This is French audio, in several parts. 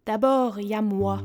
D'abord, il y a moi.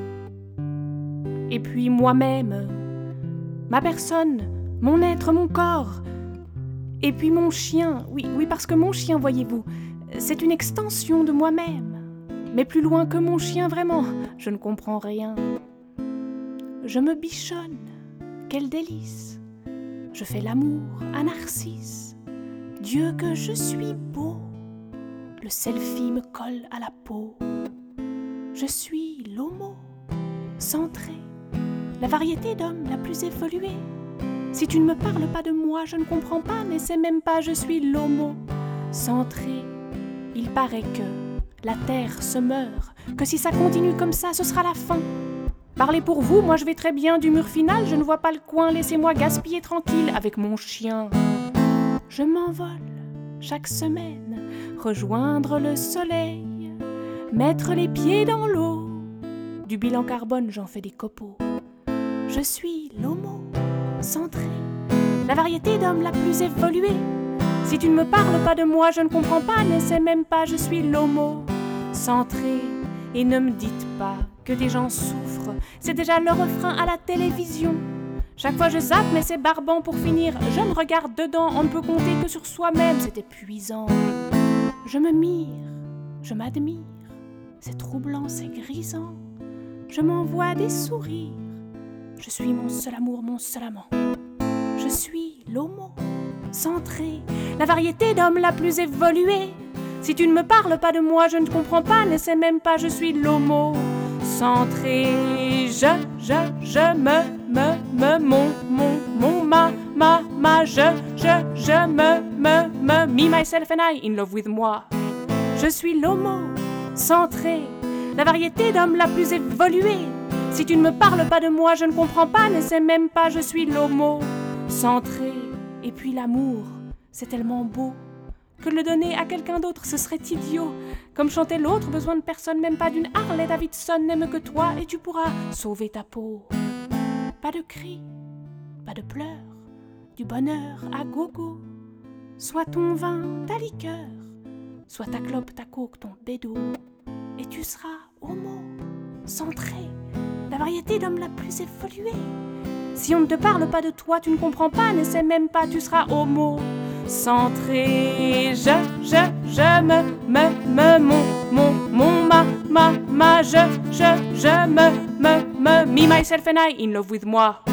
Et puis moi-même, ma personne, mon être, mon corps. Et puis mon chien, oui, parce que mon chien, voyez-vous, c'est une extension de moi-même. Mais plus loin que mon chien, vraiment, je ne comprends rien. Je me bichonne, quel délice. Je fais l'amour à Narcisse. Dieu que je suis beau. Le selfie me colle à la peau. Je suis l'homo, centré, la variété d'hommes la plus évoluée. Si tu ne me parles pas de moi, je ne comprends pas, n'essaie même pas, je suis l'homo, centré. Il paraît que la terre se meurt, que si ça continue comme ça, ce sera la fin. Parlez pour vous, moi je vais très bien du mur final, je ne vois pas le coin, laissez-moi gaspiller tranquille avec mon chien. Je m'envole chaque semaine, rejoindre le soleil, mettre les pieds dans l'eau. Du bilan carbone, j'en fais des copeaux. Je suis l'homo, centré, la variété d'hommes la plus évoluée. Si tu ne me parles pas de moi, je ne comprends pas, n'essaie même pas, je suis l'homo, centré. Et ne me dites pas que des gens souffrent, c'est déjà le refrain à la télévision. Chaque fois je zappe, mais c'est barbant pour finir. Je me regarde dedans, on ne peut compter que sur soi-même, c'est épuisant. Je me mire, je m'admire, c'est troublant, c'est grisant. Je m'envoie des sourires, je suis mon seul amour, mon seul amant. Je suis l'homo, centré, la variété d'hommes la plus évoluée. Si tu ne me parles pas de moi, je ne comprends pas, n'essaie même pas, je suis l'homo, centré. Je mon, ma, je, me, myself and I, in love with moi. Je suis l'homo, centré, la variété d'hommes la plus évoluée. Si tu ne me parles pas de moi, je ne comprends pas, n'essaie même pas, je suis l'homo, centré. Et puis l'amour, c'est tellement beau que le donner à quelqu'un d'autre, ce serait idiot. Comme chantait l'autre, besoin de personne, même pas d'une Harley Davidson, n'aime que toi et tu pourras sauver ta peau. Pas de cris, pas de pleurs, du bonheur à gogo. Soit ton vin, ta liqueur, soit ta clope, ta coke, ton bédo. Et tu seras homo, centré, la variété d'hommes la plus évoluée. Si on ne te parle pas de toi, tu ne comprends pas, n'essaie même pas, tu seras homo, centré. Je, mon, ma, je, me, myself and I, in love with moi.